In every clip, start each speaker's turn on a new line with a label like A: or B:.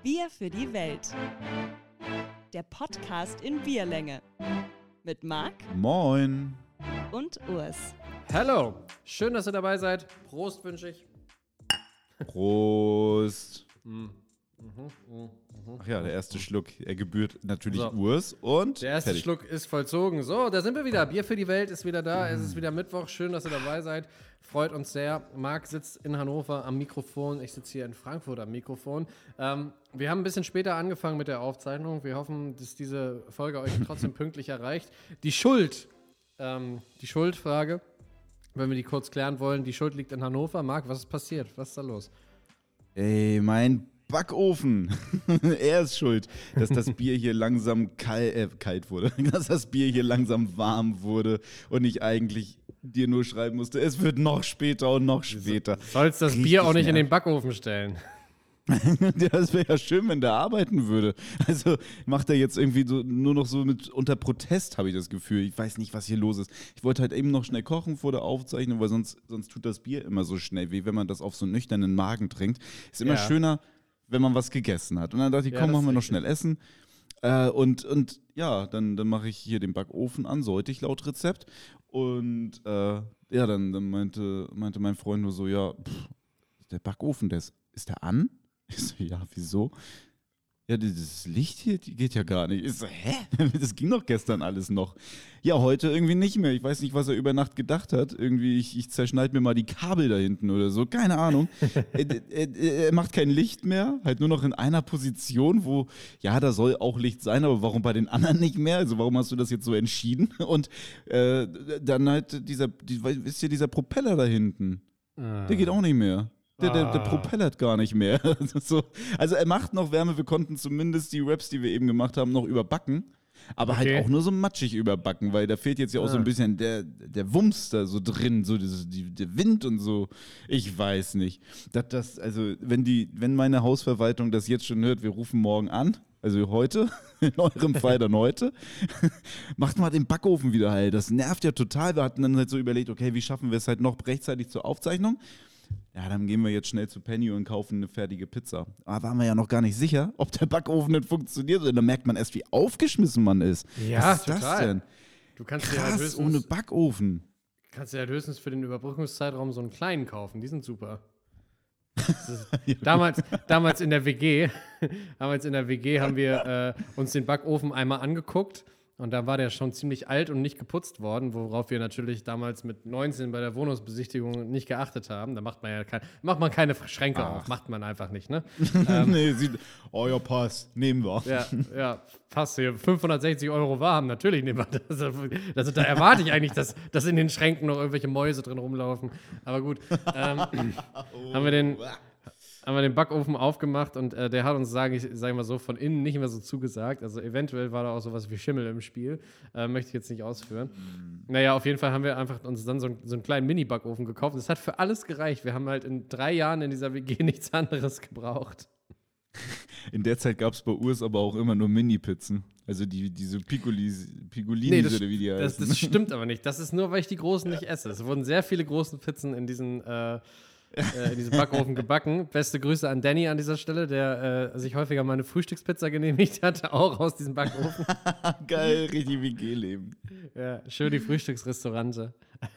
A: Bier für die Welt. Der Podcast in Bierlänge. Mit Marc.
B: Moin.
A: Und Urs.
C: Hallo, schön, dass ihr dabei seid. Prost wünsche ich.
B: Prost. Ach ja, der erste Schluck, er gebührt natürlich
C: So.
B: Urs und
C: Der erste
B: fertig.
C: Schluck ist vollzogen. So, da sind wir wieder. Bier für die Welt ist wieder da. Es ist wieder Mittwoch. Schön, dass ihr dabei seid. Freut uns sehr. Marc sitzt in Hannover am Mikrofon. Ich sitze hier in Frankfurt am Mikrofon. Wir haben ein bisschen später angefangen mit der Aufzeichnung. Wir hoffen, dass diese Folge euch trotzdem pünktlich erreicht. Die Schuldfrage, wenn wir die kurz klären wollen. Die Schuld liegt in Hannover. Marc, was ist passiert? Was ist da los?
B: Ey, mein Backofen. Er ist schuld, dass das Bier hier langsam kalt wurde. Dass das Bier hier langsam warm wurde und ich eigentlich dir nur schreiben musste, es wird noch später und noch später.
C: Sollst das
B: Richtig
C: Bier auch nicht in den
B: nervig.
C: Backofen stellen?
B: Ja, das wäre ja schön, wenn der arbeiten würde. Also macht er jetzt irgendwie so, nur noch so mit unter Protest, habe ich das Gefühl. Ich weiß nicht, was hier los ist. Ich wollte halt eben noch schnell kochen vor der Aufzeichnung, weil sonst tut das Bier immer so schnell weh, wenn man das auf so einen nüchternen Magen trinkt. Ist immer
C: Ja.
B: schöner, wenn man was gegessen hat. Und dann dachte ich,
C: Ja,
B: komm,
C: das
B: machen wir
C: ist
B: noch
C: richtig.
B: schnell Essen. Und ja, dann mache ich hier den Backofen an, sollte ich laut Rezept. Und ja, dann meinte mein Freund nur so, ja, der Backofen, ist der an? Ich so, ja, wieso? Ja, dieses Licht hier, die geht ja gar nicht. Ich so, hä? Das ging doch gestern alles noch. Ja, heute irgendwie nicht mehr. Ich weiß nicht, was er über Nacht gedacht hat. Irgendwie, ich zerschneide mir mal die Kabel da hinten oder so. Keine Ahnung. Er macht kein Licht mehr. Halt nur noch in einer Position, wo, ja, da soll auch Licht sein, aber warum bei den anderen nicht mehr? Also warum hast du das jetzt so entschieden? Und dann halt wisst ihr, dieser Propeller da hinten. Der geht auch nicht mehr. Der propellert gar nicht mehr. Also er macht noch Wärme, wir konnten zumindest die Raps, die wir eben gemacht haben, noch überbacken. Aber
C: Okay.
B: halt auch nur so matschig überbacken, weil da fehlt jetzt ja auch so ein bisschen der Wumms da so drin, so der Wind und so. Ich weiß nicht. Also wenn meine Hausverwaltung das jetzt schon hört, wir rufen morgen an, also heute, in eurem Fall dann heute, macht mal den Backofen wieder heil. Das nervt ja total. Wir hatten dann halt so überlegt, okay, wie schaffen wir es halt noch rechtzeitig zur Aufzeichnung? Ja, dann gehen wir jetzt schnell zu Penny und kaufen eine fertige Pizza. Aber waren wir ja noch gar nicht sicher, ob der Backofen nicht funktioniert. Und dann merkt man erst, wie aufgeschmissen man ist.
C: Ja,
B: Was ist
C: total.
B: das denn?
C: Du kannst dir halt
B: Krass, ohne Backofen.
C: höchstens für den Überbrückungszeitraum so einen kleinen kaufen. Die sind super. Das ist, damals in der WG haben wir uns den Backofen einmal angeguckt. Und da war der schon ziemlich alt und nicht geputzt worden, worauf wir natürlich damals mit 19 bei der Wohnungsbesichtigung nicht geachtet haben. Da macht man keine Schränke auf, macht man einfach nicht, ne?
B: Nee, ja, passt. Nehmen wir.
C: Ja, passt hier. 560 € warm, natürlich nehmen wir das. Da erwarte ich eigentlich, dass in den Schränken noch irgendwelche Mäuse drin rumlaufen. Aber gut, haben wir den Backofen aufgemacht und der hat uns, sag ich mal so, von innen nicht mehr so zugesagt. Also eventuell war da auch sowas wie Schimmel im Spiel. Möchte ich jetzt nicht ausführen. Naja, auf jeden Fall haben wir einfach uns dann so einen kleinen Mini-Backofen gekauft. Das hat für alles gereicht. Wir haben halt in 3 Jahren in dieser WG nichts anderes gebraucht.
B: In der Zeit gab es bei Urs aber auch immer nur Mini-Pizzen. Also diese Picolinis oder wie die heißen.
C: das stimmt aber nicht. Das ist nur, weil ich die großen nicht esse. Es wurden sehr viele große Pizzen in diesem Backofen gebacken. Beste Grüße an Danny an dieser Stelle, der sich häufiger mal eine Frühstückspizza genehmigt hat, auch aus diesem Backofen.
B: Geil, richtig WG-Leben.
C: Ja, schön die Frühstücksrestaurante.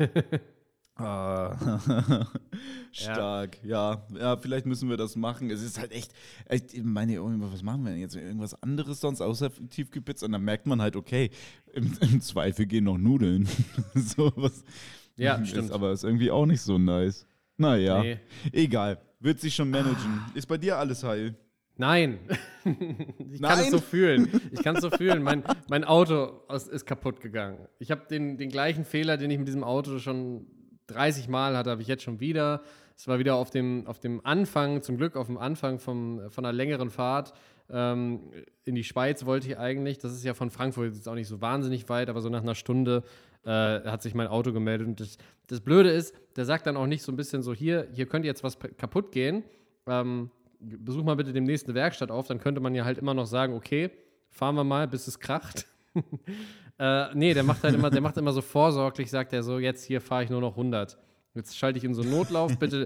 B: Stark, ja, vielleicht müssen wir das machen. Es ist halt echt, ich meine, was machen wir denn jetzt? Irgendwas anderes sonst außer Tiefkühlpizza? Und dann merkt man halt, okay, im Zweifel gehen noch Nudeln. So was.
C: Ja, stimmt.
B: Aber ist irgendwie auch nicht so nice. Naja,
C: Nee.
B: egal. Wird sich schon managen. Ist bei dir alles heil?
C: Nein. Ich kann es so fühlen. Mein Auto ist kaputt gegangen. Ich habe den gleichen Fehler, den ich mit diesem Auto schon 30 Mal hatte, habe ich jetzt schon wieder. Es war wieder auf dem Anfang, zum Glück auf dem Anfang von einer längeren Fahrt. In die Schweiz wollte ich eigentlich. Das ist ja von Frankfurt jetzt auch nicht so wahnsinnig weit, aber so nach einer Stunde hat sich mein Auto gemeldet. Und das Blöde ist, der sagt dann auch nicht so ein bisschen so, hier könnte jetzt was kaputt gehen. Besuch mal bitte demnächst eine Werkstatt auf. Dann könnte man ja halt immer noch sagen, okay, fahren wir mal, bis es kracht. Nee, der macht immer so vorsorglich, sagt er so, jetzt hier fahre ich nur noch 100. Jetzt schalte ich in so einen Notlauf, bitte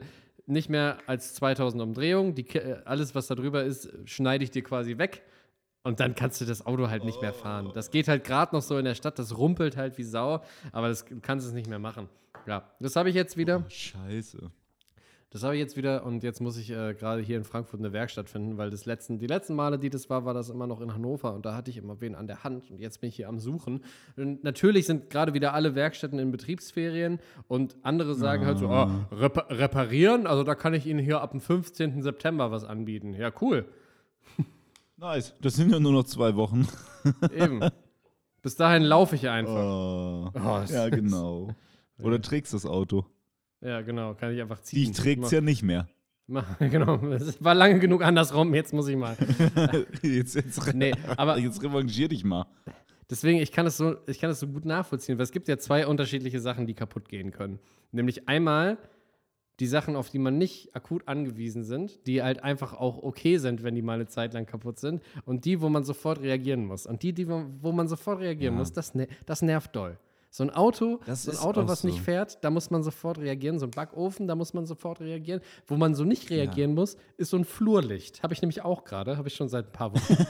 C: nicht mehr als 2000 Umdrehungen. Alles, was da drüber ist, schneide ich dir quasi weg. Und dann kannst du das Auto halt nicht mehr fahren. Das geht halt gerade noch so in der Stadt, das rumpelt halt wie Sau, aber du kannst es nicht mehr machen. Ja, das habe ich jetzt wieder.
B: Oh, scheiße.
C: Das habe ich jetzt wieder und jetzt muss ich gerade hier in Frankfurt eine Werkstatt finden, weil die letzten Male, die das war das immer noch in Hannover und da hatte ich immer wen an der Hand und jetzt bin ich hier am Suchen. Und natürlich sind gerade wieder alle Werkstätten in Betriebsferien und andere sagen halt so, reparieren, also da kann ich Ihnen hier ab dem 15. September was anbieten. Ja, cool.
B: Nice, das sind ja nur noch 2 Wochen.
C: Eben. Bis dahin laufe ich einfach.
B: Ja, genau. Oder trägst das Auto.
C: Ja, genau, kann ich einfach ziehen.
B: Die trägt's ja nicht mehr.
C: Genau, es war lange genug andersrum, jetzt muss ich mal.
B: jetzt revanchier dich mal.
C: Deswegen, ich kann es so gut nachvollziehen, weil es gibt ja 2 unterschiedliche Sachen, die kaputt gehen können. Nämlich einmal die Sachen, auf die man nicht akut angewiesen sind, die halt einfach auch okay sind, wenn die mal eine Zeit lang kaputt sind und die, wo man sofort reagieren muss. Und wo man sofort reagieren muss, das nervt doll. So ein Auto, was nicht fährt, da muss man sofort reagieren. So ein Backofen, da muss man sofort reagieren. Wo man so nicht reagieren muss, ist so ein Flurlicht. Habe ich nämlich auch gerade, habe ich schon seit ein paar Wochen.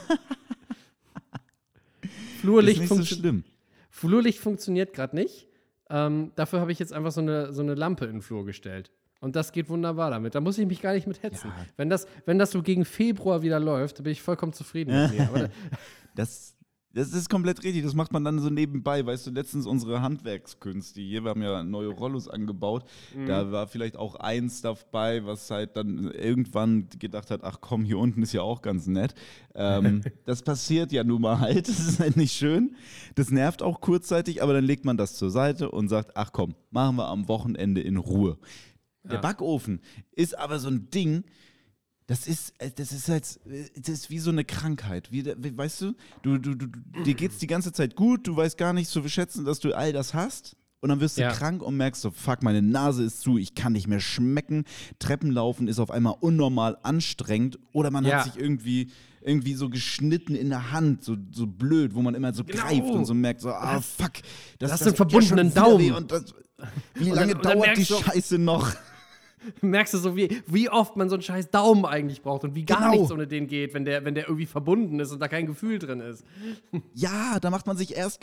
B: Flurlicht ist nicht so schlimm.
C: Flurlicht funktioniert gerade nicht. Dafür habe ich jetzt einfach so eine Lampe in den Flur gestellt. Und das geht wunderbar damit. Da muss ich mich gar nicht mit hetzen. Ja. Wenn das so gegen Februar wieder läuft, bin ich vollkommen zufrieden mit mir. Aber
B: das ist komplett richtig. Das macht man dann so nebenbei. Weißt du, letztens unsere Handwerkskünste hier, wir haben ja neue Rollos angebaut. Da war vielleicht auch eins dabei, was halt dann irgendwann gedacht hat, ach komm, hier unten ist ja auch ganz nett. Das passiert ja nun mal halt. Das ist halt nicht schön. Das nervt auch kurzzeitig, aber dann legt man das zur Seite und sagt, ach komm, machen wir am Wochenende in Ruhe. Ja. Der Backofen ist aber so ein Ding, das ist wie so eine Krankheit. Weißt du, dir geht's die ganze Zeit gut, du weißt gar nicht zu schätzen, dass du all das hast. Und dann wirst du krank und merkst so, fuck, meine Nase ist zu, ich kann nicht mehr schmecken. Treppenlaufen ist auf einmal unnormal anstrengend. Oder man hat sich irgendwie so geschnitten in der Hand, so blöd, wo man immer so greift und so merkt so, fuck.
C: Das hast du einen verbundenen Daumen.
B: Wie lange dauert die Scheiße noch?
C: Merkst du so, wie oft man so einen scheiß Daumen eigentlich braucht und wie gar nichts ohne den geht, wenn der irgendwie verbunden ist und da kein Gefühl drin ist.
B: Ja, da macht man sich erst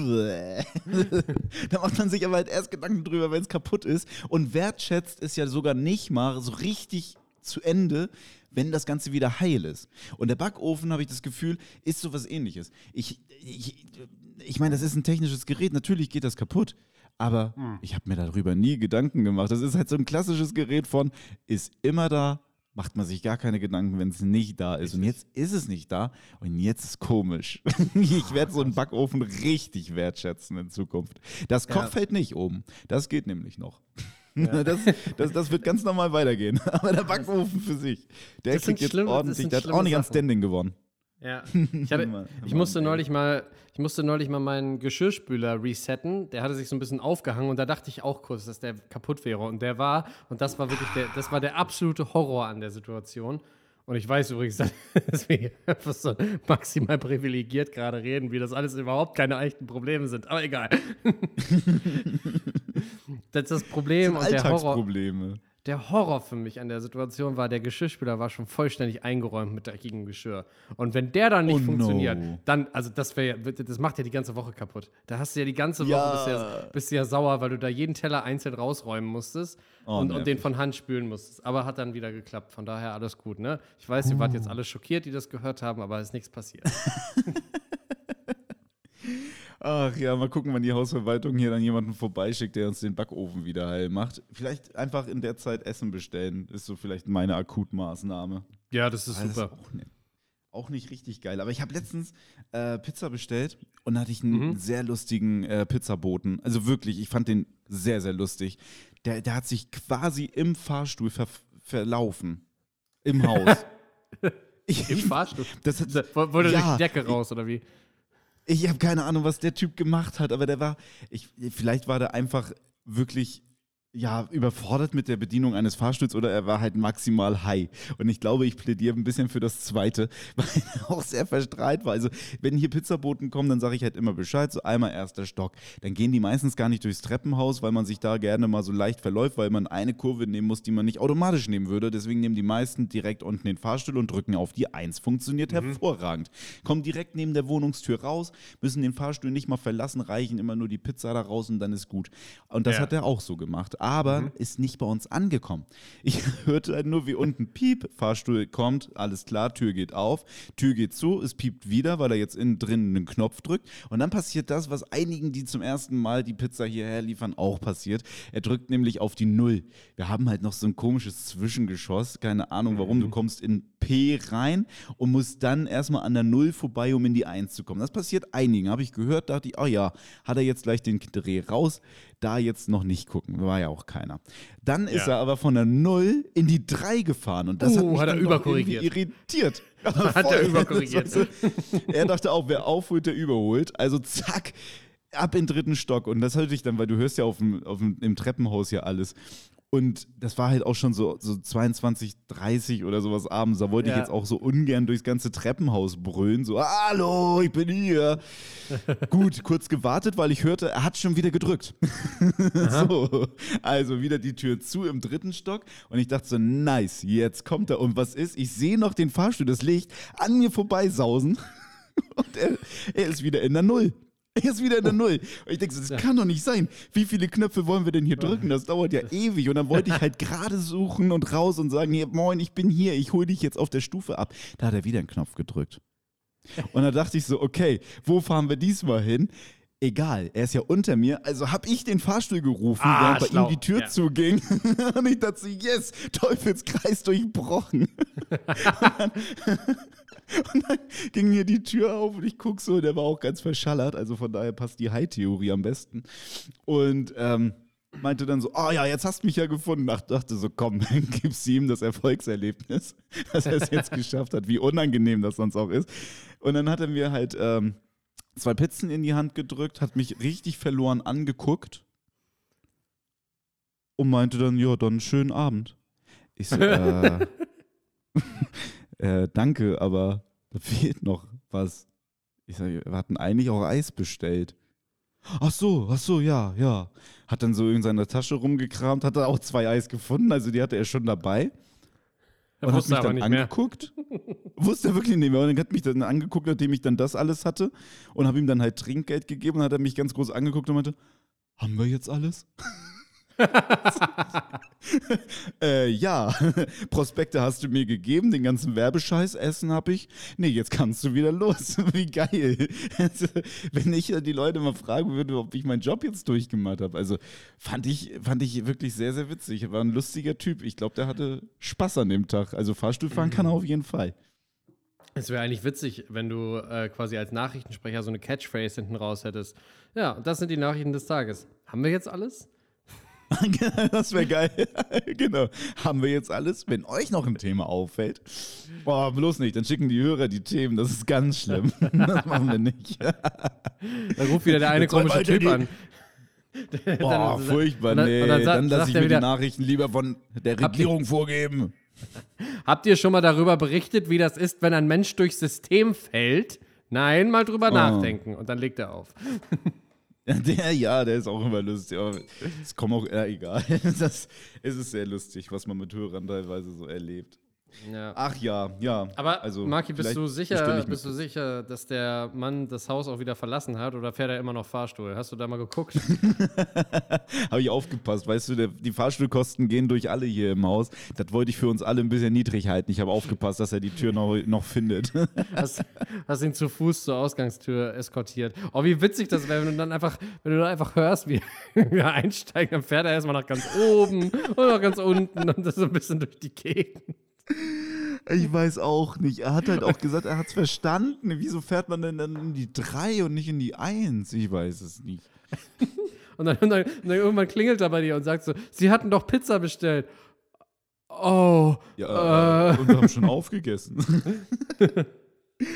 B: aber halt erst Gedanken drüber, wenn es kaputt ist. Und wertschätzt es ja sogar nicht mal so richtig zu Ende, wenn das Ganze wieder heil ist. Und der Backofen, habe ich das Gefühl, ist so was Ähnliches. Ich meine, das ist ein technisches Gerät, natürlich geht das kaputt. Aber ich habe mir darüber nie Gedanken gemacht. Das ist halt so ein klassisches Gerät von, ist immer da, macht man sich gar keine Gedanken, wenn es nicht da ist. Und jetzt ist es nicht da und jetzt ist es komisch. Ich werde so einen Backofen richtig wertschätzen in Zukunft. Das Kochfeld nicht oben, das geht nämlich noch. Ja. Das wird ganz normal weitergehen. Aber der Backofen für sich, der kriegt jetzt ordentlich, der hat auch nicht an Standing gewonnen.
C: Ja, ich musste neulich mal meinen Geschirrspüler resetten. Der hatte sich so ein bisschen aufgehangen und da dachte ich auch kurz, dass der kaputt wäre. Und das war wirklich der absolute Horror an der Situation. Und ich weiß übrigens, dass wir hier einfach so maximal privilegiert gerade reden, wie das alles überhaupt keine echten Probleme sind. Aber egal. Das Problem und der Horror. Der Horror für mich an der Situation war, der Geschirrspüler war schon vollständig eingeräumt mit dreckigem Geschirr. Und wenn der dann nicht funktioniert, dann, also das macht ja die ganze Woche kaputt. Da hast du ja die ganze Woche, bist du ja sauer, weil du da jeden Teller einzeln rausräumen musstest und den von Hand spülen musstest. Aber hat dann wieder geklappt, von daher alles gut, ne? Ich weiß, ihr wart jetzt alle schockiert, die das gehört haben, aber es ist nichts passiert.
B: Ach ja, mal gucken, wann die Hausverwaltung hier dann jemanden vorbeischickt, der uns den Backofen wieder heil macht. Vielleicht einfach in der Zeit Essen bestellen, ist so vielleicht meine Akutmaßnahme.
C: Ja, das ist super.
B: Das ist auch nicht richtig geil. Aber ich habe letztens Pizza bestellt und da hatte ich einen sehr lustigen Pizzaboten. Also wirklich, ich fand den sehr, sehr lustig. Der hat sich quasi im Fahrstuhl verlaufen. Im Haus.
C: Im Fahrstuhl? Wollte durch die Decke raus, oder wie?
B: Ich habe keine Ahnung, was der Typ gemacht hat, aber vielleicht war der einfach wirklich ja, überfordert mit der Bedienung eines Fahrstuhls oder er war halt maximal high. Und ich glaube, ich plädiere ein bisschen für das Zweite, weil er auch sehr verstrahlt war. Also, wenn hier Pizzaboten kommen, dann sage ich halt immer Bescheid, so einmal erster Stock. Dann gehen die meistens gar nicht durchs Treppenhaus, weil man sich da gerne mal so leicht verläuft, weil man eine Kurve nehmen muss, die man nicht automatisch nehmen würde. Deswegen nehmen die meisten direkt unten den Fahrstuhl und drücken auf die 1. Funktioniert hervorragend. Kommen direkt neben der Wohnungstür raus, müssen den Fahrstuhl nicht mal verlassen, reichen immer nur die Pizza da raus und dann ist gut. Und das hat er auch so gemacht. Aber ist nicht bei uns angekommen. Ich hörte halt nur, wie unten Piep, Fahrstuhl kommt, alles klar, Tür geht auf, Tür geht zu, es piept wieder, weil er jetzt innen drin einen Knopf drückt. Und dann passiert das, was einigen, die zum ersten Mal die Pizza hierher liefern, auch passiert. Er drückt nämlich auf die 0. Wir haben halt noch so ein komisches Zwischengeschoss, keine Ahnung warum. Du kommst in P rein und musst dann erstmal an der 0 vorbei, um in die 1 zu kommen. Das passiert einigen, habe ich gehört, dachte ich, oh ja, hat er jetzt gleich den Dreh raus. Da jetzt noch nicht gucken, war ja auch keiner. Dann ist er aber von der 0 in die 3 gefahren und das hat mich
C: hat er überkorrigiert.
B: Irritiert.
C: Hat er überkorrigiert.
B: Er dachte auch, wer aufholt, der überholt. Also zack, ab in den 3. Stock. Und das hatte ich dann, weil du hörst ja im Treppenhaus ja alles. Und das war halt auch schon so 22:30 oder sowas abends. Da wollte ich jetzt auch so ungern durchs ganze Treppenhaus brüllen. So, hallo, ich bin hier. Gut, kurz gewartet, weil ich hörte, er hat schon wieder gedrückt. So, also wieder die Tür zu im 3. Stock. Und ich dachte so, nice, jetzt kommt er. Und was ist? Ich sehe noch den Fahrstuhl, das Licht, an mir vorbeisausen. Und er ist wieder in der 0. Er ist wieder in der 0. Und ich denke so, das kann doch nicht sein. Wie viele Knöpfe wollen wir denn hier drücken? Das dauert ja ewig. Und dann wollte ich halt gerade suchen und raus und sagen, hier, moin, ich bin hier, ich hole dich jetzt auf der Stufe ab. Da hat er wieder einen Knopf gedrückt. Und dann dachte ich so, okay, wo fahren wir diesmal hin? Egal, er ist ja unter mir, also habe ich den Fahrstuhl gerufen, während bei ihm die Tür zuging. Und ich dachte so, yes, Teufelskreis durchbrochen. Und dann ging hier die Tür auf und ich gucke so, der war auch ganz verschallert, also von daher passt die High-Theorie am besten. Und meinte dann so, oh ja, jetzt hast du mich ja gefunden. Ich dachte so, komm, gib's ihm das Erfolgserlebnis, dass er es jetzt geschafft hat, wie unangenehm das sonst auch ist. Und dann hat er mir halt 2 Pizzen in die Hand gedrückt, hat mich richtig verloren angeguckt und meinte dann, ja, dann einen schönen Abend. Ich so, danke, aber da fehlt noch was. Ich sage, wir hatten eigentlich auch Eis bestellt. Ach so, ja. Hat dann so in seiner Tasche rumgekramt, hat da auch 2 Eis gefunden, also die hatte er schon dabei. Und hat mich dann angeguckt. Wusste er wirklich nicht mehr. Und dann hat mich dann angeguckt, nachdem ich dann das alles hatte. Und habe ihm dann halt Trinkgeld gegeben. Und hat er mich ganz groß angeguckt und meinte, haben wir jetzt alles? Ja, Prospekte hast du mir gegeben, den ganzen Werbescheiß, Essen habe ich. Nee, jetzt kannst du wieder los. Wie geil. Also, wenn ich die Leute mal fragen würde, ob ich meinen Job jetzt durchgemacht habe. Also fand ich wirklich sehr, sehr witzig. Er war ein lustiger Typ. Ich glaube, der hatte Spaß an dem Tag. Also Fahrstuhl fahren kann er auf jeden Fall.
C: Es wäre eigentlich witzig, wenn du quasi als Nachrichtensprecher so eine Catchphrase hinten raus hättest. Ja, das sind die Nachrichten des Tages. Haben wir jetzt alles?
B: Das wäre geil. Genau. Haben wir jetzt alles? Wenn euch noch ein Thema auffällt, boah, bloß nicht, dann schicken die Hörer die Themen. Das ist ganz schlimm. Das machen wir nicht.
C: Dann ruft wieder der eine komische Typ an.
B: Boah, furchtbar. Nee, dann lasse ich mir die Nachrichten lieber von der Regierung vorgeben.
C: Habt ihr schon mal darüber berichtet, wie das ist, wenn ein Mensch durchs System fällt? Nein, mal drüber nachdenken. Und dann legt er auf.
B: Der ist auch immer lustig. Aber es kommt auch, egal. Es ist sehr lustig, was man mit Hörern teilweise so erlebt. Ja. Ach ja.
C: Aber also, Marki, bist du sicher, dass der Mann das Haus auch wieder verlassen hat oder fährt er immer noch Fahrstuhl? Hast du da mal geguckt?
B: Habe ich aufgepasst. Weißt du, die Fahrstuhlkosten gehen durch alle hier im Haus. Das wollte ich für uns alle ein bisschen niedrig halten. Ich habe aufgepasst, dass er die Tür noch findet.
C: Hast ihn zu Fuß zur Ausgangstür eskortiert. Oh, wie witzig das wäre, wenn du dann einfach hörst, wie er einsteigt, dann fährt er erstmal nach ganz oben und nach ganz unten und das so ein bisschen durch die Gegend.
B: Ich weiß auch nicht. Er hat halt auch gesagt, er hat es verstanden. Wieso fährt man denn dann in die 3 und nicht in die 1? Ich weiß es nicht.
C: Und dann irgendwann klingelt er bei dir und sagt so, Sie hatten doch Pizza bestellt. Oh.
B: Ja, und wir haben schon aufgegessen.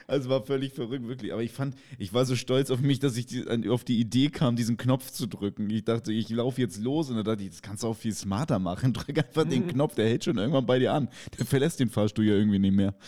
B: Also war völlig verrückt, wirklich. Aber ich war so stolz auf mich, dass ich auf die Idee kam, diesen Knopf zu drücken. Ich dachte, ich laufe jetzt los und dann dachte ich, das kannst du auch viel smarter machen. Drück einfach den Knopf, der hält schon irgendwann bei dir an. Der verlässt den Fahrstuhl ja irgendwie nicht mehr.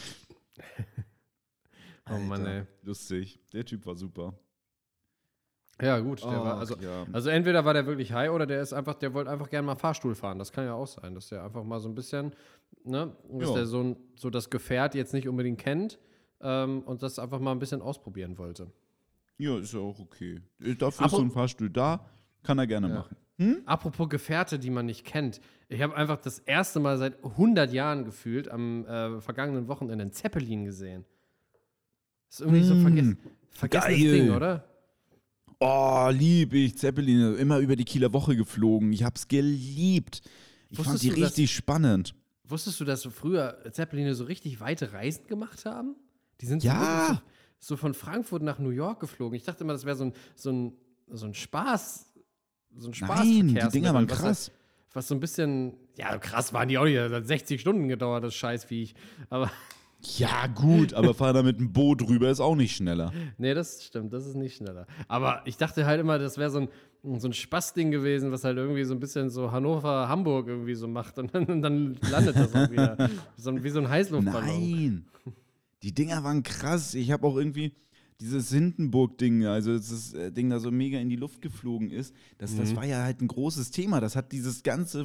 C: Oh Mann, ey.
B: Lustig. Der Typ war super.
C: Ja, gut. Also entweder war der wirklich high oder der wollte einfach gerne mal Fahrstuhl fahren. Das kann ja auch sein, dass der einfach mal so ein bisschen, ne, dass der so das Gefährt jetzt nicht unbedingt kennt und das einfach mal ein bisschen ausprobieren wollte.
B: Ja, ist ja auch okay. Dafür ist so ein Fahrstuhl da, kann er gerne machen.
C: Apropos Gefährte, die man nicht kennt. Ich habe einfach das erste Mal seit 100 Jahren gefühlt am vergangenen Wochenende einen Zeppelin gesehen. Das ist irgendwie so vergessenes Ding, oder?
B: Oh, lieb ich. Zeppelin, immer über die Kieler Woche geflogen. Ich hab's geliebt. Ich fand die richtig spannend.
C: Wusstest du, dass früher Zeppeline so richtig weite Reisen gemacht haben? Die sind so von Frankfurt nach New York geflogen. Ich dachte immer, das wäre so ein Spaß. So ein
B: Nein, die Dinger waren krass.
C: Was so ein bisschen, ja, krass waren die auch nicht. Das hat 60 Stunden gedauert, das Scheißviech. Aber
B: ja, gut, aber fahr da mit einem Boot rüber ist auch nicht schneller.
C: Nee, das stimmt, das ist nicht schneller. Aber ich dachte halt immer, das wäre so ein Spaßding gewesen, was halt irgendwie so ein bisschen so Hannover-Hamburg irgendwie so macht und dann landet das auch wieder. Wie so ein Heißluftballon.
B: Nein, die Dinger waren krass. Ich habe auch irgendwie dieses Hindenburg-Ding, also das Ding da so mega in die Luft geflogen ist, das war ja halt ein großes Thema. Das hat dieses ganze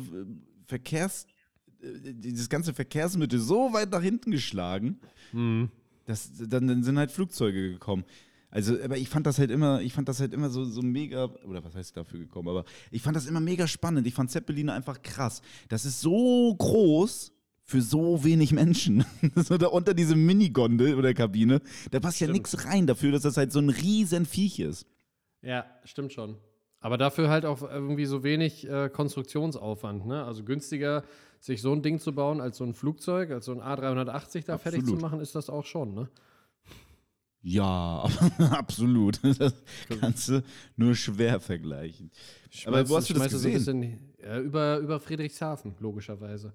B: Verkehrsmittel so weit nach hinten geschlagen, dass dann sind halt Flugzeuge gekommen. Also, aber ich fand das halt immer so mega, oder was heißt dafür gekommen, aber ich fand das immer mega spannend. Ich fand Zeppeline einfach krass. Das ist so groß für so wenig Menschen. So da unter diese Minigondel oder Kabine, da passt ja nichts rein dafür, dass das halt so ein riesen Viech ist.
C: Ja, stimmt schon. Aber dafür halt auch irgendwie so wenig Konstruktionsaufwand, ne? Also günstiger, sich so ein Ding zu bauen, als so ein Flugzeug, als so ein A380 da fertig zu machen, ist das auch schon, ne?
B: Ja, absolut. Das kannst du nur schwer vergleichen. Aber wo hast du das gesehen?
C: So ein bisschen, über Friedrichshafen, logischerweise.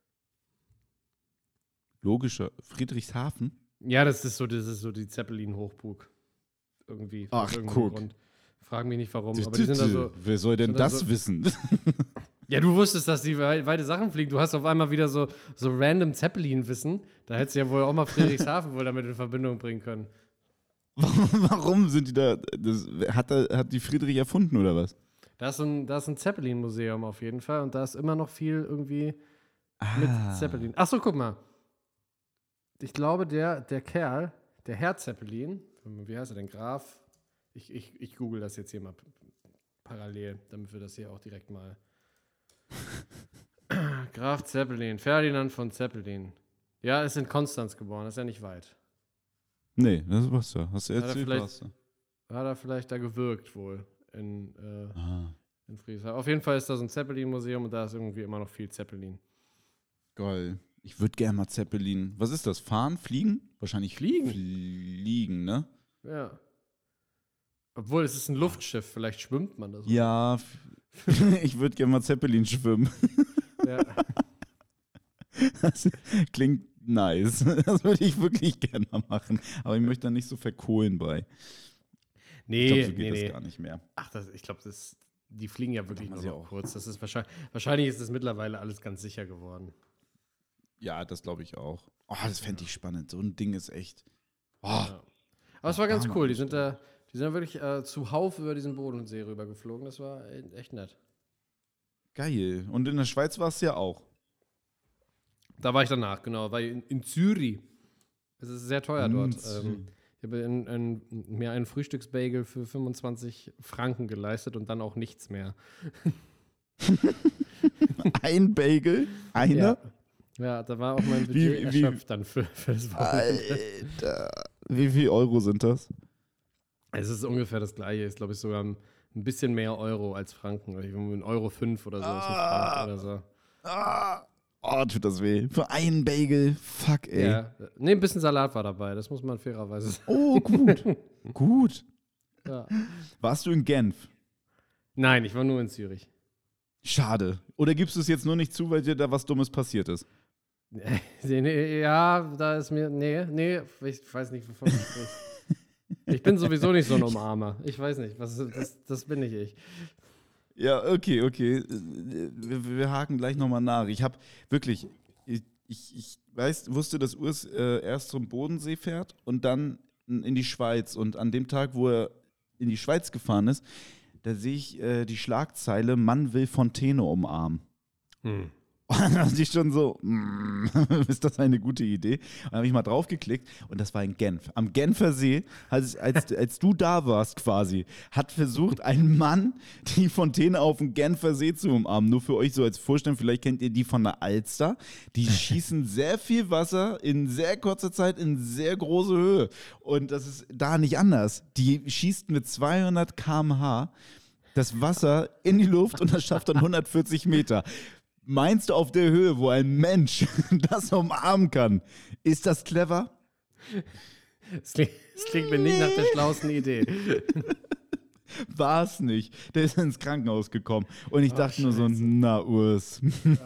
B: Friedrichshafen?
C: Ja, das ist so die Zeppelin-Hochburg. Irgendwie.
B: Ach, guck.
C: Grund. Frag mich nicht warum, aber die sind da so.
B: Wer soll denn das wissen?
C: Ja, du wusstest, dass die weite Sachen fliegen. Du hast auf einmal wieder so random Zeppelin-Wissen. Da hättest du ja wohl auch mal Friedrichshafen wohl damit in Verbindung bringen können.
B: Warum sind die da? Hat die Friedrich erfunden oder was?
C: Da ist ein Zeppelin-Museum auf jeden Fall und da ist immer noch viel irgendwie mit Zeppelin. Achso, guck mal. Ich glaube, der Kerl, der Herr Zeppelin, wie heißt er denn? Graf? Ich google das jetzt hier mal parallel, damit wir das hier auch direkt mal. Graf Zeppelin, Ferdinand von Zeppelin. Ja, ist in Konstanz geboren, ist ja nicht weit.
B: Nee, das war's ja. Hast du erzählt,
C: hat er vielleicht da gewirkt wohl in Friedrichshafen. Auf jeden Fall ist da so ein Zeppelin-Museum und da ist irgendwie immer noch viel Zeppelin.
B: Geil. Ich würde gerne mal Zeppelin. Was ist das? Fahren? Fliegen? Wahrscheinlich
C: Fliegen.
B: Fliegen, ne?
C: Ja. Obwohl, es ist ein Luftschiff, vielleicht schwimmt man da so.
B: Ja, ich würde gerne mal Zeppelin schwimmen.
C: Ja.
B: Das klingt nice. Das würde ich wirklich gerne mal machen. Aber ich möchte da nicht so verkohlen bei.
C: Nee,
B: ich glaube, so geht das gar nicht mehr.
C: Ach, ich glaube, die fliegen ja wirklich nur noch kurz. Das ist wahrscheinlich ist das mittlerweile alles ganz sicher geworden.
B: Ja, das glaube ich auch. Oh, das fände ich spannend. So ein Ding ist echt. Oh.
C: Ja. Aber es war ganz cool. Die sind wirklich zuhauf über diesen Bodensee rübergeflogen. Das war echt nett.
B: Geil. Und in der Schweiz war es ja auch.
C: Da war ich danach, genau. War in Zürich. Es ist sehr teuer dort. Ich habe mir einen Frühstücksbagel für 25 Franken geleistet und dann auch nichts mehr.
B: Ein Bagel? Einer?
C: Ja, da war auch mein Budget erschöpft dann für das Wochenende.
B: Alter. Wie viel Euro sind das?
C: Es ist ungefähr das Gleiche. Ist, glaube ich, sogar ein bisschen mehr Euro als Franken. Ich bin 1,05 Euro oder so. Ist ein Franken oder so.
B: Oh, tut das weh. Für einen Bagel. Fuck, ey.
C: Ja. Nee, ein bisschen Salat war dabei. Das muss man fairerweise sagen.
B: Oh, gut. Gut.
C: Ja.
B: Warst du in Genf?
C: Nein, ich war nur in Zürich.
B: Schade. Oder gibst du es jetzt nur nicht zu, weil dir da was Dummes passiert ist?
C: Ja, da ist mir. Nee, ich weiß nicht, wovon du sprichst. Ich bin sowieso nicht so ein Umarmer. Ich weiß nicht, das bin nicht ich.
B: Ja, okay. Wir haken gleich nochmal nach. Ich habe wirklich, ich wusste, dass Urs erst zum Bodensee fährt und dann in die Schweiz. Und an dem Tag, wo er in die Schweiz gefahren ist, da sehe ich die Schlagzeile, Mann will Fontäne umarmen. Und dann dachte ich schon so, ist das eine gute Idee? Und dann habe ich mal draufgeklickt und das war in Genf. Am Genfer See, als du da warst quasi, hat versucht ein Mann, die Fontäne auf dem Genfer See zu umarmen. Nur für euch so als Vorstellung, vielleicht kennt ihr die von der Alster. Die schießen sehr viel Wasser in sehr kurzer Zeit in sehr große Höhe. Und das ist da nicht anders. Die schießt mit 200 km/h das Wasser in die Luft und das schafft dann 140 Meter. Meinst du, auf der Höhe, wo ein Mensch das umarmen kann, ist das clever?
C: Es klingt mir nicht nach der schlauesten Idee.
B: War es nicht. Der ist ins Krankenhaus gekommen. Und ich dachte nur so, na Urs.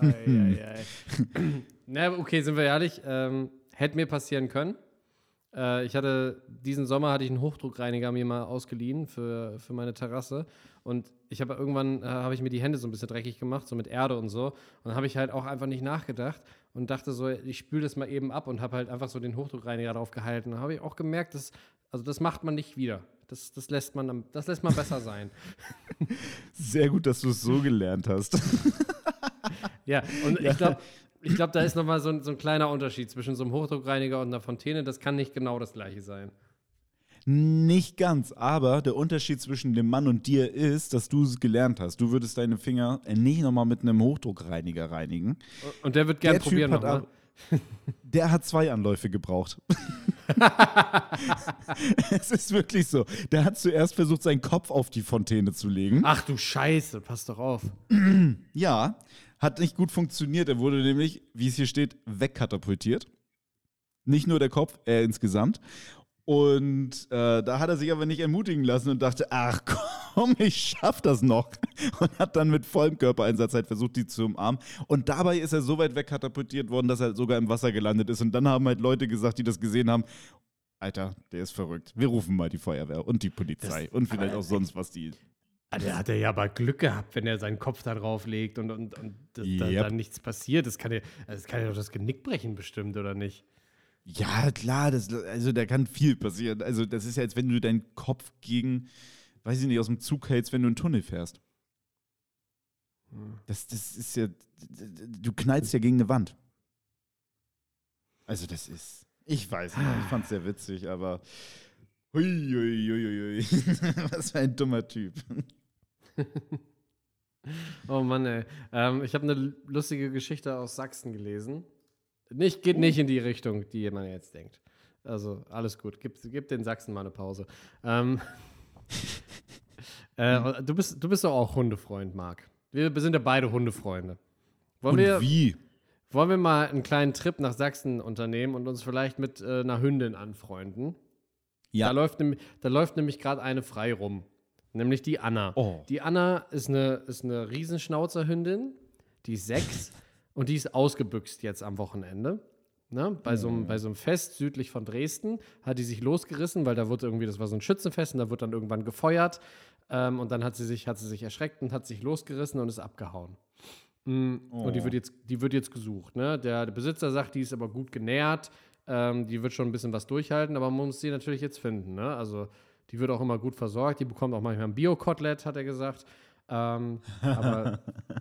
C: Na, okay, sind wir ehrlich. Hätte mir passieren können. Diesen Sommer hatte ich einen Hochdruckreiniger mir mal ausgeliehen für meine Terrasse. Und irgendwann habe ich mir die Hände so ein bisschen dreckig gemacht, so mit Erde und so. Und dann habe ich halt auch einfach nicht nachgedacht und dachte so, ich spüle das mal eben ab und habe halt einfach so den Hochdruckreiniger drauf gehalten. Da habe ich auch gemerkt, das macht man nicht wieder. Das lässt man besser sein.
B: Sehr gut, dass du es so gelernt hast.
C: Ja, und ich glaube, da ist nochmal so ein kleiner Unterschied zwischen so einem Hochdruckreiniger und einer Fontäne. Das kann nicht genau das Gleiche sein.
B: Nicht ganz, aber der Unterschied zwischen dem Mann und dir ist, dass du es gelernt hast. Du würdest deine Finger nicht nochmal mit einem Hochdruckreiniger reinigen.
C: Und der wird gern probieren nochmal.
B: Der hat 2 Anläufe gebraucht. Es ist wirklich so. Der hat zuerst versucht, seinen Kopf auf die Fontäne zu legen.
C: Ach du Scheiße, pass doch auf.
B: Ja, hat nicht gut funktioniert. Er wurde nämlich, wie es hier steht, wegkatapultiert. Nicht nur der Kopf, er insgesamt. Und da hat er sich aber nicht ermutigen lassen und dachte, ach komm, ich schaff das noch. Und hat dann mit vollem Körpereinsatz halt versucht, die zu umarmen. Und dabei ist er so weit wegkatapultiert worden, dass er sogar im Wasser gelandet ist. Und dann haben halt Leute gesagt, die das gesehen haben, Alter, der ist verrückt. Wir rufen mal die Feuerwehr und die Polizei und vielleicht auch sonst was die...
C: Da hat er ja aber Glück gehabt, wenn er seinen Kopf da drauf legt und da nichts passiert. Das kann ja doch das Genick brechen bestimmt, oder nicht?
B: Ja, klar, da kann viel passieren. Also das ist ja, als wenn du deinen Kopf gegen, weiß ich nicht, aus dem Zug hältst, wenn du einen Tunnel fährst. Das ist ja, du knallst ja gegen eine Wand. Also das ist, ich weiß nicht, ich fand's sehr witzig, aber hui. Was für ein dummer Typ.
C: Oh Mann, ey. Ich habe eine lustige Geschichte aus Sachsen gelesen. Geht nicht in die Richtung, die man jetzt denkt. Also, alles gut. Gib den Sachsen mal eine Pause. Du bist doch auch Hundefreund, Marc. Wir sind ja beide Hundefreunde.
B: Wie?
C: Wollen wir mal einen kleinen Trip nach Sachsen unternehmen und uns vielleicht mit einer Hündin anfreunden? Ja. Da läuft nämlich gerade eine frei rum. Nämlich die Anna. Oh. Die Anna ist eine Riesenschnauzerhündin. Die ist 6. Und die ist ausgebüxt jetzt am Wochenende. Ne? Bei so einem Fest südlich von Dresden hat die sich losgerissen, weil das war so ein Schützenfest und da wird dann irgendwann gefeuert. Und dann hat sie sich erschreckt und hat sich losgerissen und ist abgehauen. Und die wird jetzt gesucht. Ne? Der Besitzer sagt, die ist aber gut genährt. Die wird schon ein bisschen was durchhalten, aber man muss sie natürlich jetzt finden. Ne? Also die wird auch immer gut versorgt. Die bekommt auch manchmal ein Bio-Kotelett, hat er gesagt. Aber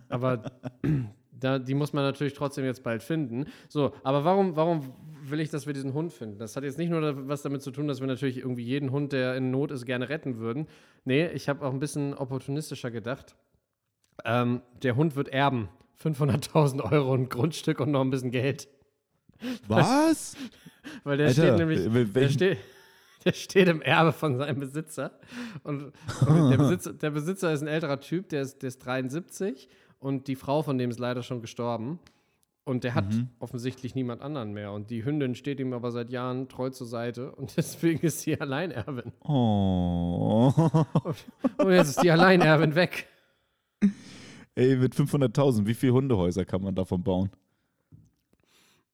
C: die muss man natürlich trotzdem jetzt bald finden. So, aber warum will ich, dass wir diesen Hund finden? Das hat jetzt nicht nur was damit zu tun, dass wir natürlich irgendwie jeden Hund, der in Not ist, gerne retten würden. Nee, ich habe auch ein bisschen opportunistischer gedacht. Der Hund wird erben. 500.000 € ein Grundstück und noch ein bisschen Geld.
B: Was?
C: Weil der Alter, steht nämlich... Der steht im Erbe von seinem Besitzer. Und der Besitzer ist ein älterer Typ, der ist 73 und die Frau von dem ist leider schon gestorben. Und der hat offensichtlich niemand anderen mehr. Und die Hündin steht ihm aber seit Jahren treu zur Seite und deswegen ist sie Alleinerbin.
B: Oh.
C: Und jetzt ist die Alleinerbin weg.
B: Ey, mit 500.000, wie viele Hundehäuser kann man davon bauen?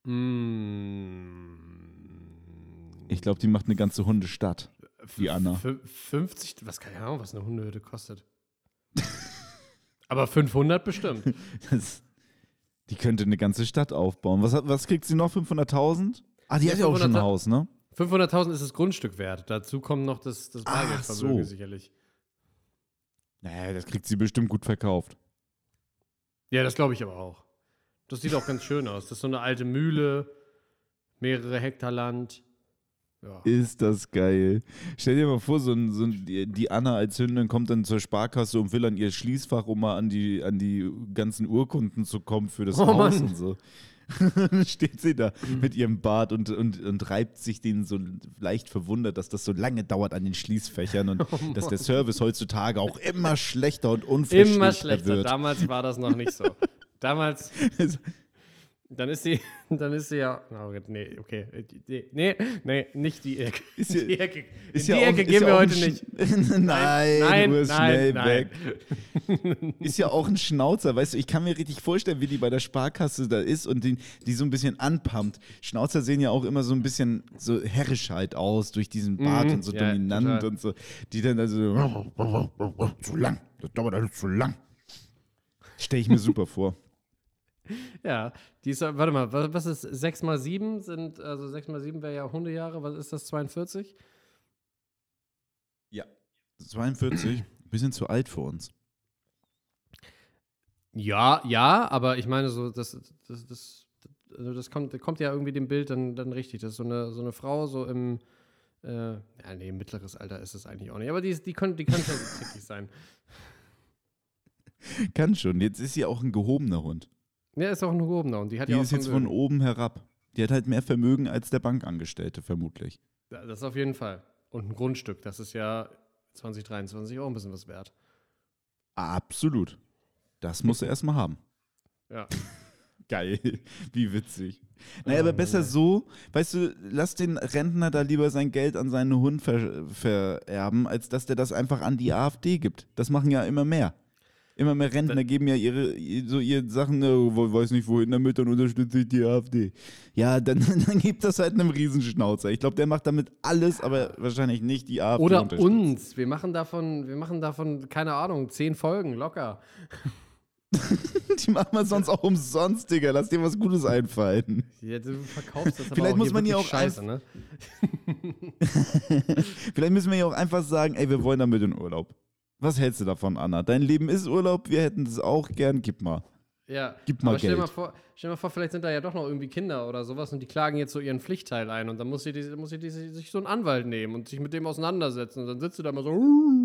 B: Ich glaube, die macht eine ganze Hundestadt, die Anna.
C: 50, keine Ahnung, was eine Hundehütte kostet. Aber 500 bestimmt.
B: Die könnte eine ganze Stadt aufbauen. Was kriegt sie noch? 500.000? Ah, die hat ja auch schon ein Haus, ne?
C: 500.000 ist das Grundstück wert. Dazu kommt noch das Bargeldvermögen sicherlich.
B: Naja, das kriegt sie bestimmt gut verkauft.
C: Ja, das glaube ich aber auch. Das sieht auch ganz schön aus. Das ist so eine alte Mühle, mehrere Hektar Land. Ja.
B: Ist das geil. Stell dir mal vor, die Anna als Hündin kommt dann zur Sparkasse und will an ihr Schließfach, um mal an die ganzen Urkunden zu kommen für das Haus und so. Dann steht sie da mit ihrem Bart und reibt sich den so leicht verwundert, dass das so lange dauert an den Schließfächern und dass der Service heutzutage auch immer schlechter und unverschämter
C: immer schlechter
B: wird.
C: Damals war das noch nicht so. Damals, dann ist sie ja, nee, okay, nee, nicht die Ecke. Die Ecke. In die Ecke gehen wir heute nicht.
B: Nein, du bist schnell weg. Ist ja auch ein Schnauzer, weißt du, ich kann mir richtig vorstellen, wie die bei der Sparkasse da ist und die so ein bisschen anpumpt. Schnauzer sehen ja auch immer so ein bisschen so herrisch halt aus, durch diesen Bart und so dominant total. Und so. Die dann also zu lang, das dauert alles zu lang. Stelle ich mir super vor.
C: Ja, die ist, warte mal, was ist 6 mal 7 sind, also 6 mal 7 wäre ja Hundejahre, was ist das, 42?
B: Ja, 42, ein bisschen zu alt für uns.
C: Ja, aber ich meine so, das kommt ja irgendwie dem Bild dann richtig, das ist so eine Frau so im, mittleres Alter ist es eigentlich auch nicht, aber die kann schon zickig sein.
B: Kann schon, jetzt ist sie auch ein gehobener Hund.
C: Ja, ist auch ein gehobener und die hat ja auch
B: ist jetzt von oben herab. Die hat halt mehr Vermögen als der Bankangestellte, vermutlich.
C: Ja, das auf jeden Fall. Und ein Grundstück, das ist ja 2023 auch ein bisschen was wert.
B: Absolut. Das musst du erstmal haben.
C: Ja.
B: Geil, wie witzig. Naja, aber besser so, weißt du, lass den Rentner da lieber sein Geld an seinen Hund vererben, als dass der das einfach an die AfD gibt. Das machen ja immer mehr. Immer mehr Rentner geben ja ihre Sachen, weiß nicht wohin damit, dann unterstütze ich die AfD. Ja, dann gibt das halt einem Riesenschnauzer. Ich glaube, der macht damit alles, aber wahrscheinlich nicht die AfD.
C: Oder uns. Wir machen davon, keine Ahnung, 10 Folgen, locker.
B: Die machen wir sonst auch umsonst, Digga. Lass dir was Gutes einfallen.
C: Ja, du verkaufst das aber
B: Vielleicht
C: auch
B: muss man ja auch
C: scheiße, ne?
B: Vielleicht müssen wir ja auch einfach sagen, ey, wir wollen damit in Urlaub. Was hältst du davon, Anna? Dein Leben ist Urlaub, wir hätten das auch gern, gib mal.
C: Ja,
B: gib mal
C: stell
B: Geld.
C: Stell dir mal vor, vielleicht sind da ja doch noch irgendwie Kinder oder sowas und die klagen jetzt so ihren Pflichtteil ein und dann muss sie sich so einen Anwalt nehmen und sich mit dem auseinandersetzen und dann sitzt du da mal so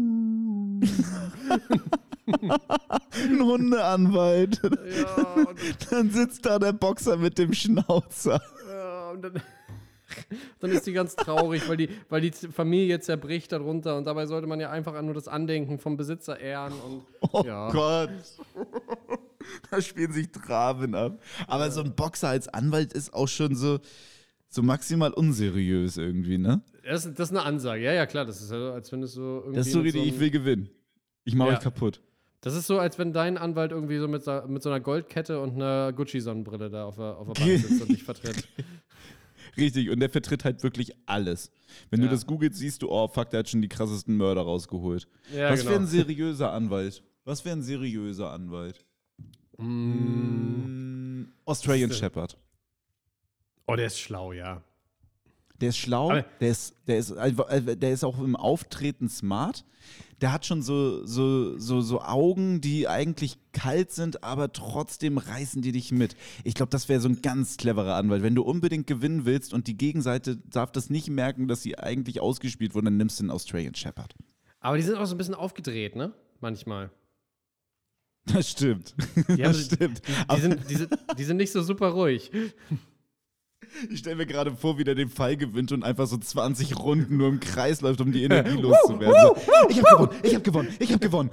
B: ein Hundeanwalt.
C: Ja, und
B: dann sitzt da der Boxer mit dem Schnauzer.
C: Ja, und dann ist die ganz traurig, weil die Familie zerbricht darunter und dabei sollte man ja einfach nur das Andenken vom Besitzer ehren. Und,
B: oh
C: ja.
B: Gott. Da spielen sich Dramen ab. Aber so ein Boxer als Anwalt ist auch schon so maximal unseriös irgendwie, ne?
C: Das ist eine Ansage. Ja, klar. Das ist ja, als wenn es so irgendwie.
B: Das ist so richtig, ich will gewinnen. Ich mache euch kaputt.
C: Das ist so, als wenn dein Anwalt irgendwie so mit so einer Goldkette und einer Gucci-Sonnenbrille da auf der Bank sitzt und dich vertritt.
B: Richtig, und der vertritt halt wirklich alles. Wenn du das googelst, siehst du, oh fuck, der hat schon die krassesten Mörder rausgeholt. Ja, Was wäre ein seriöser Anwalt? Australian Shepherd.
C: Oh, der ist schlau, ja.
B: Der ist schlau, der ist auch im Auftreten smart. Der hat schon so Augen, die eigentlich kalt sind, aber trotzdem reißen die dich mit. Ich glaube, das wäre so ein ganz cleverer Anwalt. Wenn du unbedingt gewinnen willst und die Gegenseite darf das nicht merken, dass sie eigentlich ausgespielt wurden, dann nimmst du einen Australian Shepherd.
C: Aber die sind auch so ein bisschen aufgedreht, ne? Manchmal.
B: Das stimmt.
C: Stimmt. Die sind nicht so super ruhig.
B: Ich stelle mir gerade vor, wie der den Fall gewinnt und einfach so 20 Runden nur im Kreis läuft, um die Energie loszuwerden. So, ich hab gewonnen.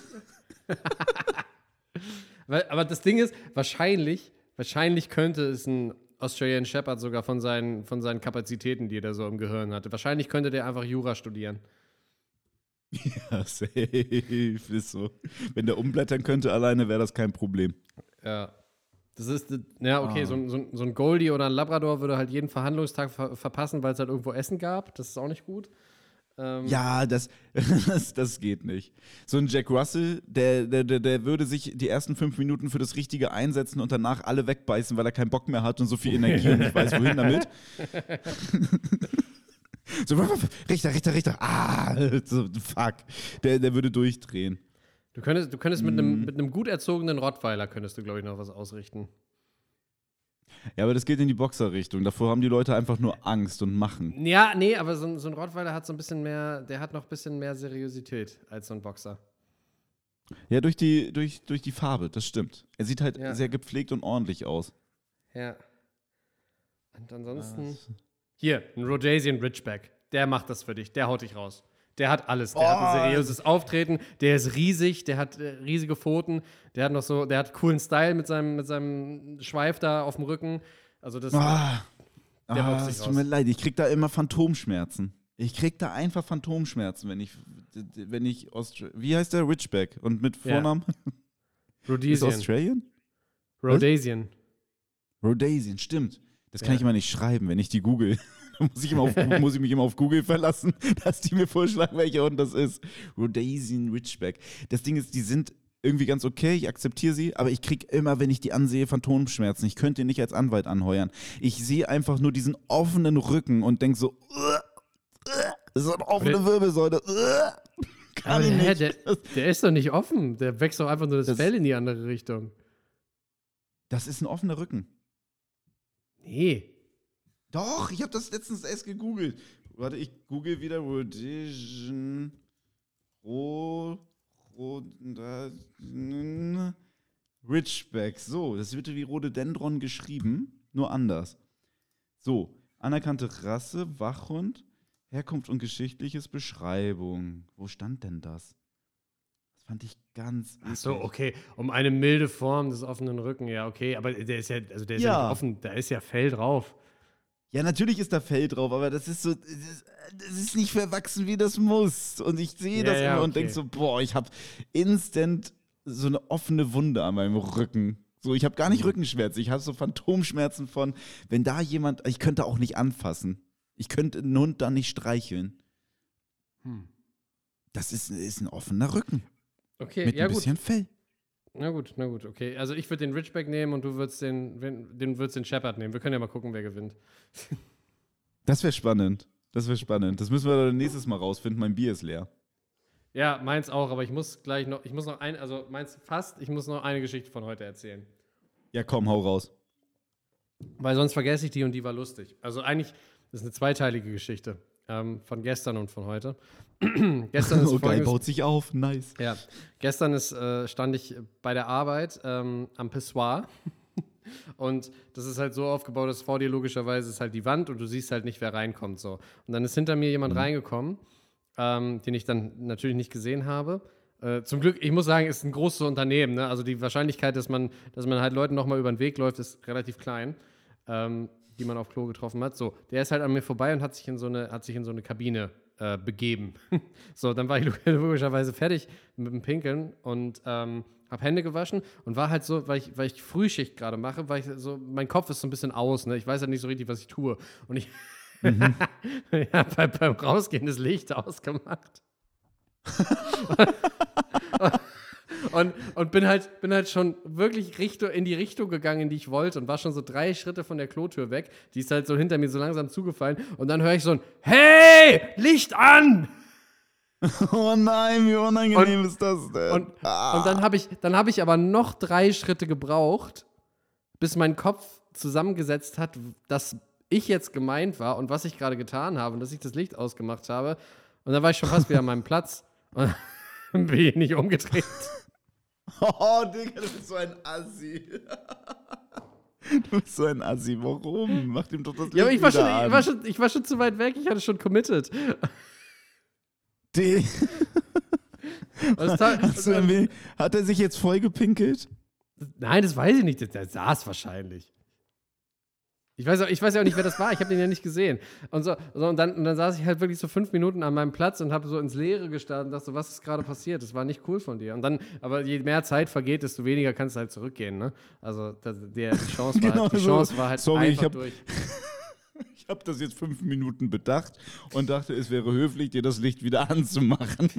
C: Aber das Ding ist, wahrscheinlich könnte es ein Australian Shepherd sogar von seinen Kapazitäten, die er so im Gehirn hatte. Wahrscheinlich könnte der einfach Jura studieren.
B: Ja, safe ist so. Wenn der umblättern könnte alleine, wäre das kein Problem.
C: Ja. Das ist, ja, okay, so ein Goldie oder ein Labrador würde halt jeden Verhandlungstag verpassen, weil es halt irgendwo Essen gab. Das ist auch nicht gut.
B: Ja, das geht nicht. So ein Jack Russell, der würde sich die ersten 5 Minuten für das Richtige einsetzen und danach alle wegbeißen, weil er keinen Bock mehr hat und so viel Energie und nicht weiß, wohin damit. So, Richter. So, fuck. Der würde durchdrehen.
C: Du könntest mit einem gut erzogenen Rottweiler könntest du, glaube ich, noch was ausrichten.
B: Ja, aber das geht in die Boxerrichtung. Davor haben die Leute einfach nur Angst und machen.
C: Ja, nee, aber so ein Rottweiler hat so ein bisschen mehr, der hat noch ein bisschen mehr Seriosität als so ein Boxer.
B: Ja, durch die Farbe, das stimmt. Er sieht halt sehr gepflegt und ordentlich aus.
C: Ja. Und ansonsten. Hier, ein Rhodesian Ridgeback. Der macht das für dich. Der haut dich raus. Der hat alles. Der hat ein seriöses Auftreten. Der ist riesig. Der hat riesige Pfoten. Der hat coolen Style mit seinem Schweif da auf dem Rücken. Also das. Der haut sich
B: es
C: raus.
B: tut mir leid. Ich krieg da immer Phantomschmerzen. Ich krieg da einfach Phantomschmerzen, wenn ich wie heißt der? Ridgeback. Und mit Vornamen?
C: Rhodesian.
B: Ist Australian?
C: Rhodesian.
B: Rhodesian, stimmt. Das kann ich immer nicht schreiben, wenn ich die google. Da muss ich mich immer auf Google verlassen, dass die mir vorschlagen, welcher Hund das ist. Rhodesian Ridgeback. Das Ding ist, die sind irgendwie ganz okay, ich akzeptiere sie, aber ich kriege immer, wenn ich die ansehe, Phantomschmerzen. Ich könnte ihn nicht als Anwalt anheuern. Ich sehe einfach nur diesen offenen Rücken und denke so, das ist eine offene Wirbelsäule. Kann ich nicht.
C: Der ist doch nicht offen. Der wächst doch einfach nur das Fell in die andere Richtung.
B: Das ist ein offener Rücken.
C: Nee.
B: Doch, ich habe das letztens erst gegoogelt. Warte, ich google wieder Rhodesian Ridgeback. So, das wird wie Rhododendron geschrieben, nur anders. So, anerkannte Rasse, Wachhund, Herkunft und geschichtliches Beschreibung. Wo stand denn das? Das fand ich ganz eklig.
C: Ach so, okay. Um eine milde Form des offenen Rücken, ja, okay. Aber der ist ja nicht offen, da ist ja Fell drauf.
B: Ja, natürlich ist da Fell drauf, aber das ist so, das ist nicht verwachsen, wie das muss. Und ich sehe das immer und denke so, boah, ich habe instant so eine offene Wunde an meinem Rücken. So, ich habe gar nicht Rückenschmerzen, ich habe so Phantomschmerzen von, wenn da jemand, ich könnte auch nicht anfassen. Ich könnte einen Hund da nicht streicheln. Das ist ein offener Rücken.
C: Okay,
B: mit ein bisschen Fell.
C: Na gut, okay. Also ich würde den Ridgeback nehmen und du würdest den Shepherd nehmen. Wir können ja mal gucken, wer gewinnt.
B: Das wäre spannend. Das müssen wir dann nächstes Mal rausfinden. Mein Bier ist leer.
C: Ja, meins auch, aber ich muss noch eine Geschichte von heute erzählen.
B: Ja, komm, hau raus.
C: Weil sonst vergesse ich die und die war lustig. Also eigentlich ist eine zweiteilige Geschichte. Von gestern und von heute. Gestern ist
B: geil, baut sich auf, nice.
C: Ja, gestern stand ich bei der Arbeit am Pissoir und das ist halt so aufgebaut, dass vor dir logischerweise ist halt die Wand und du siehst halt nicht, wer reinkommt. So. Und dann ist hinter mir jemand reingekommen, den ich dann natürlich nicht gesehen habe. Zum Glück, ich muss sagen, ist ein großes Unternehmen. Ne? Also die Wahrscheinlichkeit, dass man halt Leuten nochmal über den Weg läuft, ist relativ klein. Die man auf Klo getroffen hat. So, der ist halt an mir vorbei und hat sich in so eine Kabine begeben. So, dann war ich logischerweise fertig mit dem Pinkeln und habe Hände gewaschen und war halt so, weil ich Frühschicht gerade mache, war ich so, mein Kopf ist so ein bisschen aus, ne? Ich weiß halt nicht so richtig, was ich tue. Und ich beim Rausgehen das Licht ausgemacht. Und bin halt schon wirklich in die Richtung gegangen, in die ich wollte und war schon so 3 Schritte von der Klotür weg. Die ist halt so hinter mir so langsam zugefallen und dann höre ich so ein Hey, Licht an!
B: Oh nein, wie unangenehm ist das denn?
C: Und dann hab ich aber noch 3 Schritte gebraucht, bis mein Kopf zusammengesetzt hat, dass ich jetzt gemeint war und was ich gerade getan habe und dass ich das Licht ausgemacht habe. Und dann war ich schon fast wieder an meinem Platz und bin ich nicht umgedreht.
B: Oh, Digga, du bist so ein Assi. Du bist so ein Assi. Warum? Mach ihm doch das Licht
C: aber
B: an.
C: Ich war schon zu weit weg. Ich hatte schon committed.
B: Hat er sich jetzt voll gepinkelt?
C: Nein, das weiß ich nicht. Der saß wahrscheinlich. Ich weiß ja auch nicht, wer das war. Ich habe den ja nicht gesehen. Und dann saß ich halt wirklich so 5 Minuten an meinem Platz und habe so ins Leere gestarrt und dachte so, was ist gerade passiert? Das war nicht cool von dir. Und dann, aber je mehr Zeit vergeht, desto weniger kannst du halt zurückgehen, ne? Also die Chance war
B: Genau
C: halt, die
B: so.
C: Chance war halt
B: Sorry,
C: einfach durch.
B: Ich habe das jetzt 5 Minuten bedacht und dachte, es wäre höflich, dir das Licht wieder anzumachen.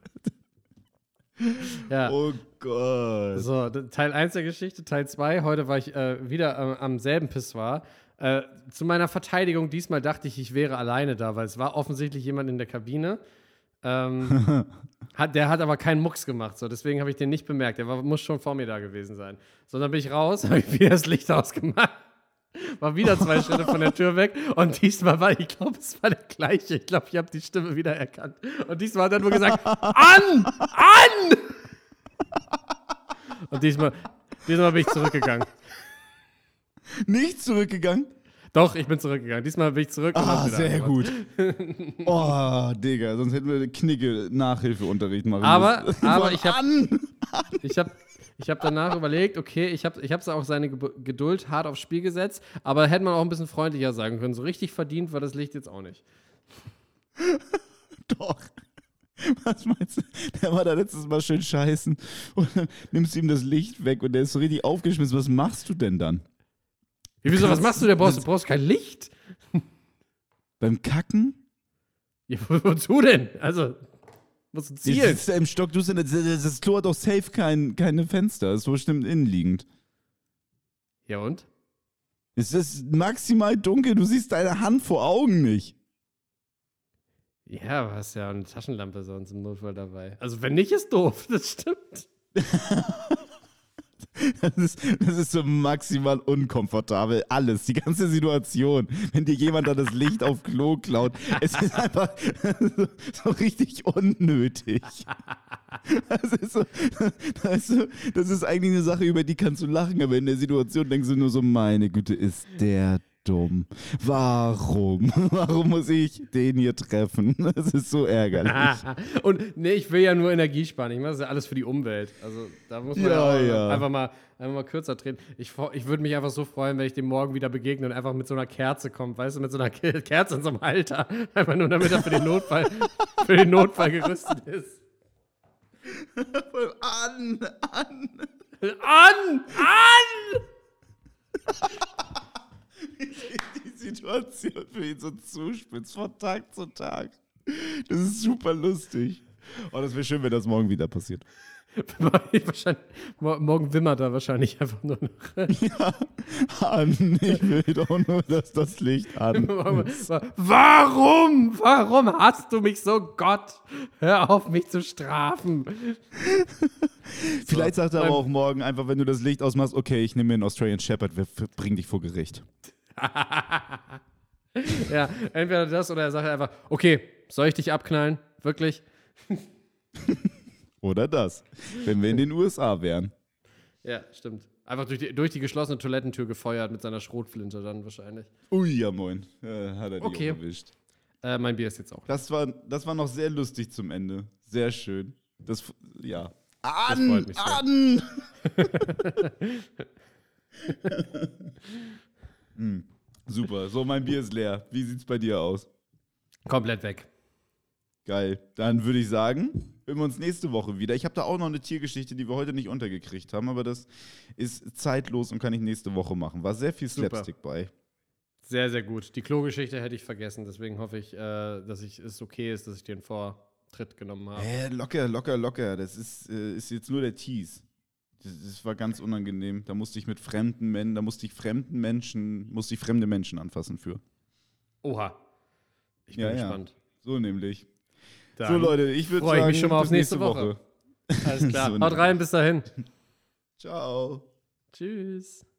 C: Ja.
B: Oh Gott.
C: So, Teil 1 der Geschichte, Teil 2. Heute war ich wieder am selben Pissoir. Zu meiner Verteidigung, diesmal dachte ich wäre alleine da, weil es war offensichtlich jemand in der Kabine. Der hat aber keinen Mucks gemacht, so, deswegen habe ich den nicht bemerkt. Der muss schon vor mir da gewesen sein. So, dann bin ich raus, habe ich wieder das Licht ausgemacht. War wieder 2 Schritte von der Tür weg und diesmal ich glaube, es war der gleiche. Ich glaube, ich habe die Stimme wieder erkannt. Und diesmal hat er nur gesagt, an! Und diesmal bin ich zurückgegangen.
B: Nicht zurückgegangen?
C: Doch, ich bin zurückgegangen. Diesmal bin ich zurück. Und
B: sehr gut. Oh, Digga, sonst hätten wir Knicke Nachhilfeunterricht machen
C: aber
B: müssen.
C: Aber ich habe danach überlegt, okay, ich habe auch seine Geduld hart aufs Spiel gesetzt, aber hätte man auch ein bisschen freundlicher sagen können. So richtig verdient war das Licht jetzt auch nicht.
B: Doch. Was meinst du? Der war da letztes Mal schön scheißen und dann nimmst du ihm das Licht weg und der ist so richtig aufgeschmissen. Was machst du denn dann?
C: Wieso, was machst du? Du brauchst kein Licht?
B: Beim Kacken?
C: Ja, wozu denn? Also, musst du
B: Jetzt
C: zielen.
B: sitzt er im Stock, das Klo hat doch safe keine Fenster, ist so bestimmt innenliegend.
C: Ja und?
B: Es ist maximal dunkel, du siehst deine Hand vor Augen nicht.
C: Ja, du hast ja eine Taschenlampe sonst im Notfall dabei. Also wenn nicht, ist doof, das stimmt.
B: Das ist so maximal unkomfortabel. Alles, die ganze Situation. Wenn dir jemand da das Licht auf Klo klaut, es ist einfach so richtig unnötig. Das ist eigentlich eine Sache, über die kannst du lachen, aber in der Situation denkst du nur so, meine Güte, ist der dumm. Warum? Warum muss ich den hier treffen? Das ist so ärgerlich.
C: Und nee, ich will ja nur Energie sparen. Ich mache das ja alles für die Umwelt. Also da muss man einfach mal kürzer treten. Ich würde mich einfach so freuen, wenn ich dem morgen wieder begegne und einfach mit so einer Kerze kommt, weißt du, mit so einer Kerze in so einem Halter. Einfach nur, damit er für den Notfall gerüstet ist.
B: An! Die Situation für ihn so zuspitzt von Tag zu Tag. Das ist super lustig. Oh, das wäre schön, wenn das morgen wieder passiert.
C: Morgen wimmert er wahrscheinlich einfach nur noch.
B: Ja, an. Ich will doch nur, dass das Licht an ist.
C: Warum hast du mich so, Gott? Hör auf, mich zu strafen.
B: Vielleicht sagt er aber auch morgen einfach, wenn du das Licht ausmachst, okay, ich nehme mir einen Australian Shepherd, wir bringen dich vor Gericht.
C: Ja, entweder das oder er sagt einfach, okay, soll ich dich abknallen? Wirklich?
B: Oder das, wenn wir in den USA wären.
C: Ja, stimmt. Einfach durch die geschlossene Toilettentür gefeuert mit seiner Schrotflinte dann wahrscheinlich.
B: Ui, ja moin. Hat er die auch erwischt.
C: Mein Bier ist jetzt auch.
B: Das war noch sehr lustig zum Ende. Sehr schön. Das freut mich sehr. Super. So, mein Bier ist leer. Wie sieht's bei dir aus?
C: Komplett weg.
B: Geil. Dann würde ich sagen, hören wir uns nächste Woche wieder. Ich habe da auch noch eine Tiergeschichte, die wir heute nicht untergekriegt haben, aber das ist zeitlos und kann ich nächste Woche machen. War sehr viel Slapstick bei.
C: Sehr, sehr gut. Die Klogeschichte hätte ich vergessen, deswegen hoffe ich, dass es okay ist, dass ich den Vortritt genommen habe.
B: Locker. Das ist jetzt nur der Tease. Das war ganz unangenehm. Da musste ich fremde Menschen anfassen für.
C: Oha. Ich bin gespannt.
B: Ja. So nämlich.
C: Dann
B: so Leute, ich würde sagen,
C: freue mich schon mal auf nächste Woche. Alles klar. Haut rein, bis dahin.
B: Ciao.
C: Tschüss.